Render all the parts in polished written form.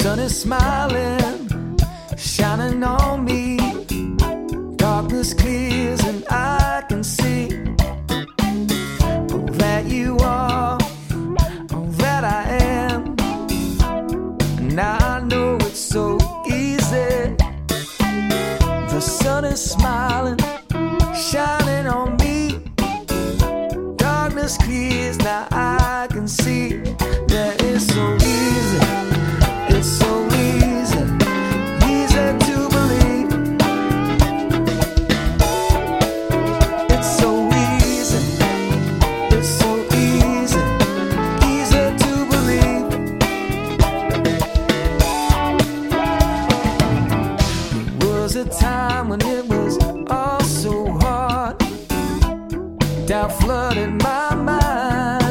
sun is smiling, shining on me. Darkness clears and I can see all that you are, all that I am. And I know it's so easy. The sun is smiling, shining on me. Darkness clears, now I can see that it's so easy. It's so easy, easy to believe. It's so easy, it's so easy, easy to believe. There was a time when it was all so hard. Doubt flooded my mind.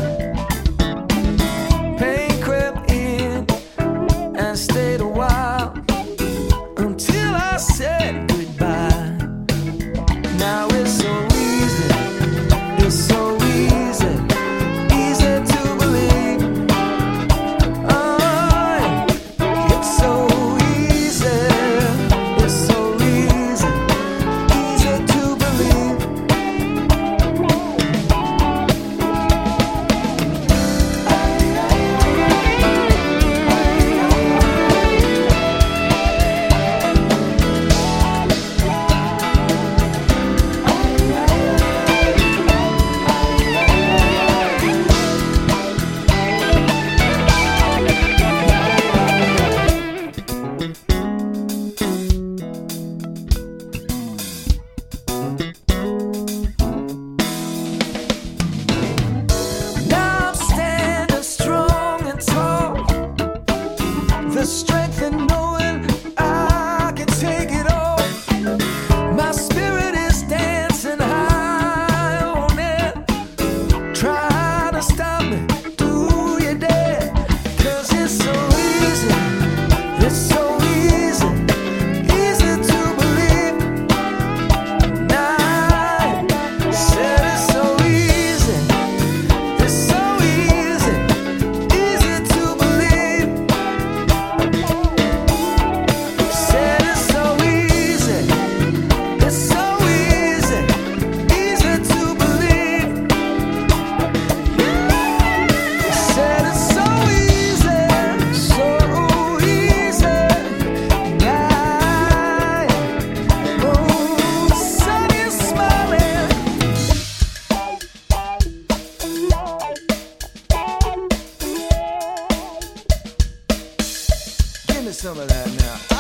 Pain crept in and stayed a while until I said goodbye. Now it's so easy, it's so easy, easy to believe. Oh, it's so easy, it's so easy, easy to believe. The strength in knowing I can take it all. My spirit is dancing high on it. Try to stop me, do you dare? 'Cause it's so easy, it's so easy, easy to believe. And I said it's so easy, it's so easy, easy to believe. Said it's so easy, it's so easy, easy to believe. Said it's so easy, so easy. Now, oh, the sun is smiling. Give me some of that now.